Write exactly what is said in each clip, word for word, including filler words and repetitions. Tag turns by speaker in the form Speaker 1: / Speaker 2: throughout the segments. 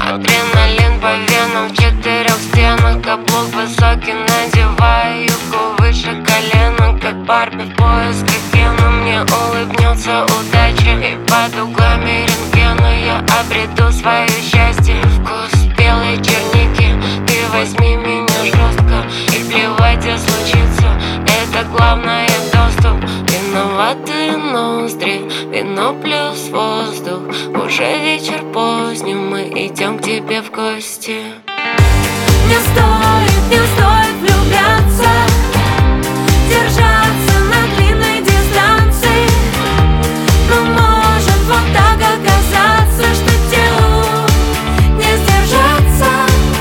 Speaker 1: Адреналин по венам в четырех стенах. Каблук высокий, надеваю юбку выше колена. Как Барби в поисках Кена. Мне улыбнется удача, и под углами рентгена я обрету свое счастье. Вкус белой черники, ты возьми меня жестко. И плевать, где случится, это главное доступ. Виноватые ноздри, вино плюс воздух. Уже вечер поздний, мы идем к тебе в гости.
Speaker 2: Не стоит, не стоит влюбляться, держаться на длинной дистанции. Но может вот так оказаться, что телу не сдержаться.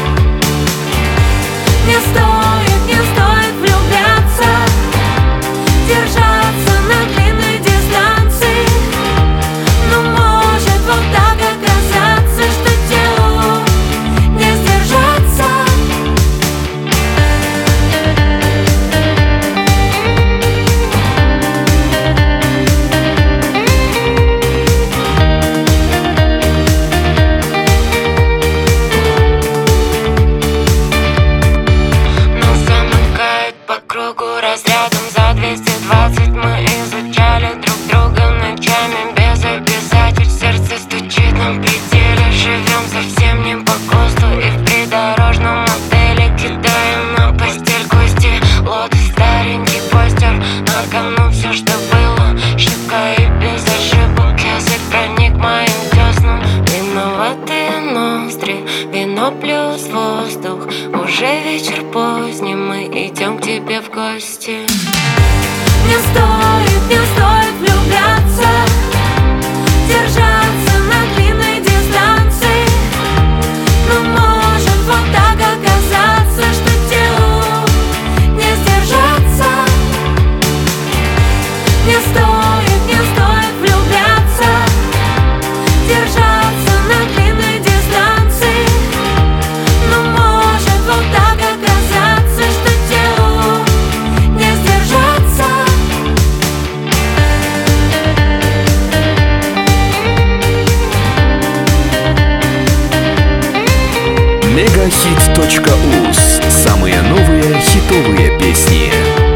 Speaker 2: Не стоит, не стоит влюбляться, держаться на длинной дистанции. Но может вот так оказаться, что телу не сдержаться.
Speaker 1: Нас замыкает по кругу разрядом за двести двадцать. Мы изучали друг друга ночами без обязательств. Сердце стучит на пределе, живем совсем не по ГОСТу. И в придорожном отеле кидаем на постель кости. Лотос, старенький постер, на кону все, что было. Щека и без ошибок, язык проник моим деснам. Виноватые ноздри, вино плюс воздух. Уже вечер поздний, мы идем к тебе в гости.
Speaker 2: Не стоит, не стоит влюбляться, держаться на длинной дистанции. Но может вот так оказаться, что телу не сдержаться. Не стоит, не стоит влюбляться, держаться на длинной дистанции. Но может вот так оказаться, что телу не сдержаться.
Speaker 3: Мегахит точка уз. Самые новые хитовые песни.